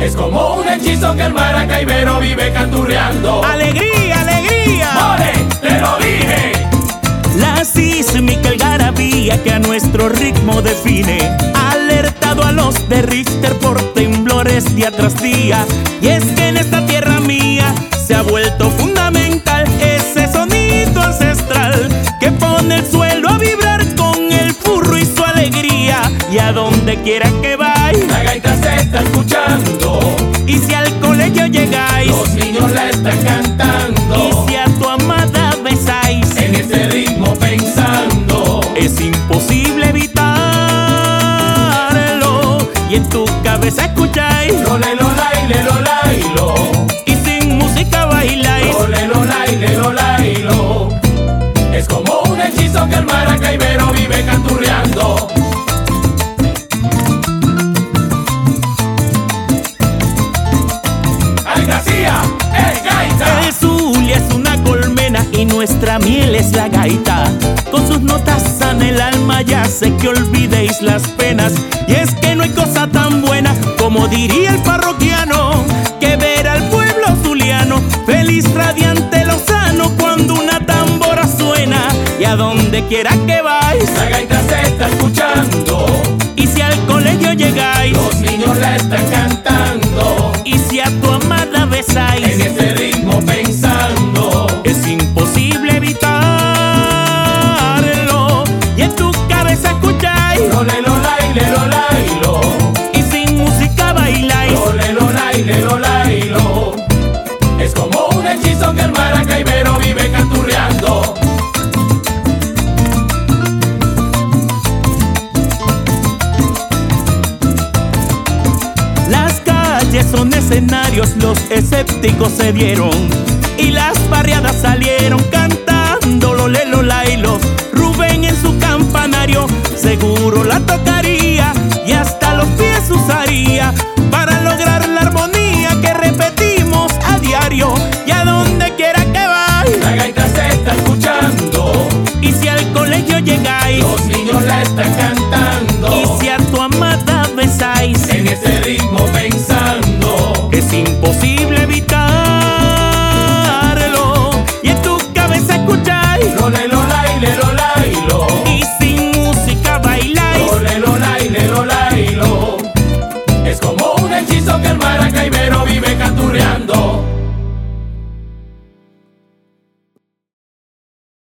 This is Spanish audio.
Es como un hechizo que el maracaibero vive canturreando. ¡Alegría, alegría! ¡More, te lo dije! La sísmica algarabía que a nuestro ritmo define, alertado a los de Richter por temblores día tras día. Y es que en esta tierra mía se ha vuelto fundamental ese sonido ancestral que pone el suelo a vibrar con el furro y su alegría. Y a donde quiera que vais, la gaita se está escuchando. Y si al colegio llegáis, los niños la están cantando. Y si a tu amada besáis, en ese ritmo pensando, es imposible evitarlo. Y en tu cabeza escucháis, lo laile, lo lailo. Y sin música bailáis, lo laile, lo lailo. Es como un hechizo que el maracaibero vive canturreando. El Zulia es una colmena y nuestra miel es la gaita. Con sus notas sana el alma y hace que olvidéis las penas. Y es que no hay cosa tan buena, como diría el parroquiano, que ver al pueblo zuliano feliz, radiante, lozano cuando una tambora suena. Y a donde quiera que vais, la gaita se está escuchando. Y si al colegio llegáis, los niños la están cantando. Y si a tu amada besáis, en ese ritmo pensando, es imposible evitarlo. Y en tu cabeza escucháis, lo laile, lo lailo. Y sin música bailáis, lo laile, lo lailo. Es como un hechizo que el maracaibero vive canturreando. Las calles son escenarios, los escépticos se dieron y las barriadas salieron cantando lo lailo. Rubén en su campanario seguro la tocaría y hasta los pies usaría para lograr la armonía que repetimos a diario. Y a donde quiera que vais, la gaita se está escuchando. Y si al colegio llegáis, los niños la están cantando.